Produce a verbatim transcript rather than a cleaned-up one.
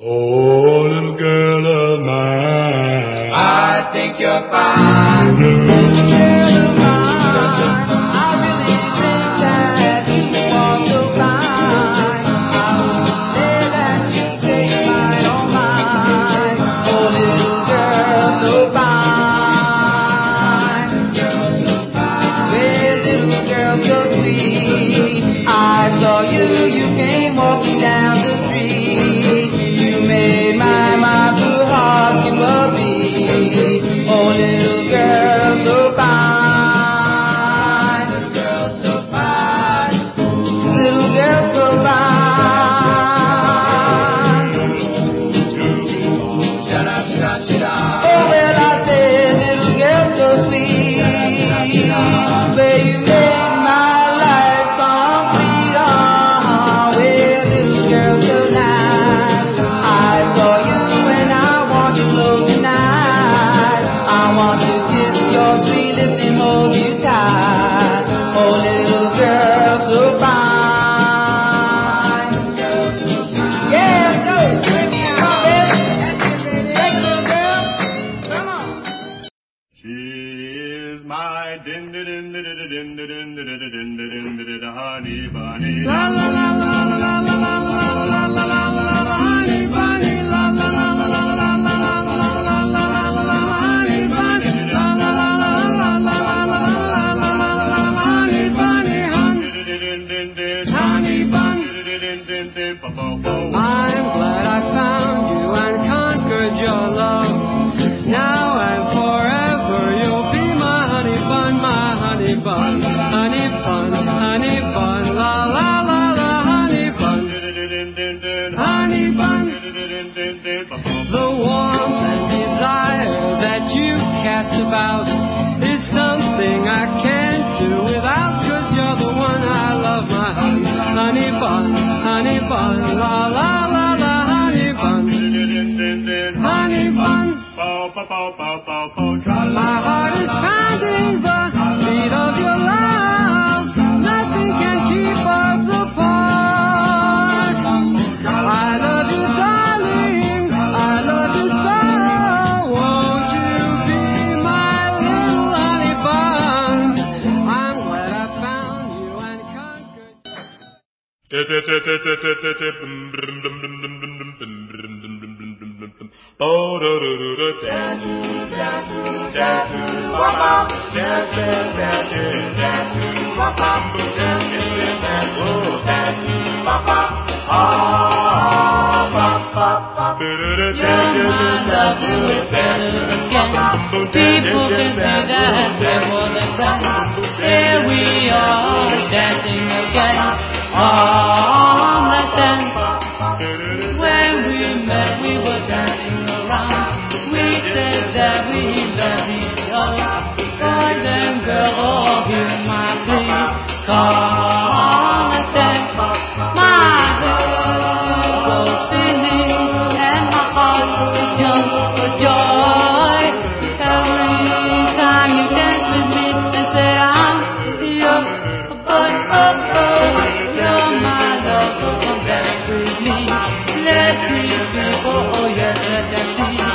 Oh, little girl of mine, I think you're fine. little Little girl of mine, I really think that you are so fine. I would say that you take my own mind. Oh, little girl so fine. Well, little girl so sweet. I saw you, you came walking down the street. You made my, my blue heart skip a beat. Oh, little girl so fine. Little girl so fine. Little girl so fine. Shut up, shut, shut up. Oh, well, I said, little girl so sweet. Baby, you made my life complete. Oh, well, little girl so nice. I saw you and I want you close tonight. I want to kiss your sweet lips and hold you tight. Oh, little girl so fine. Yeah, go. Bring me out, baby. Hey, little girl. Come on. She is my din din din din din din din din din din din honey bunny. La la la la la la la la la la la la la honey bunny. La la la la la la la la la la la la honey bunny. La la la la la la la la honey bunny. Honey bun. I'm glad I found you and conquered your love. Now and forever you'll be my honey bun, my honey bun. Honey bun, honey bun, la la la la honey bun. Honey bun. The warmth and desire that you cast about is something I can't do without, 'cause you're the one I love, my honey. Honey bun, honey bun, la la la la honey bun. Honey bun. My heart is pounding the beat of your love. Nothing can keep us apart. I love you, darling. I love you so. Won't you be my little honey bun? I'm glad I found you and conquered. People can see that we're more than friends. Here we are dancing again on the stand. When we met, we were dancing around. We said that we love each other. Boys and girls, all hear my plea. Come and stand. My head goes spinning and my heart jumps for joy. Every time you dance with me and say I'm your boy, oh oh, you're my love, so come dance with me. Let me be, oh oh yes, let them see.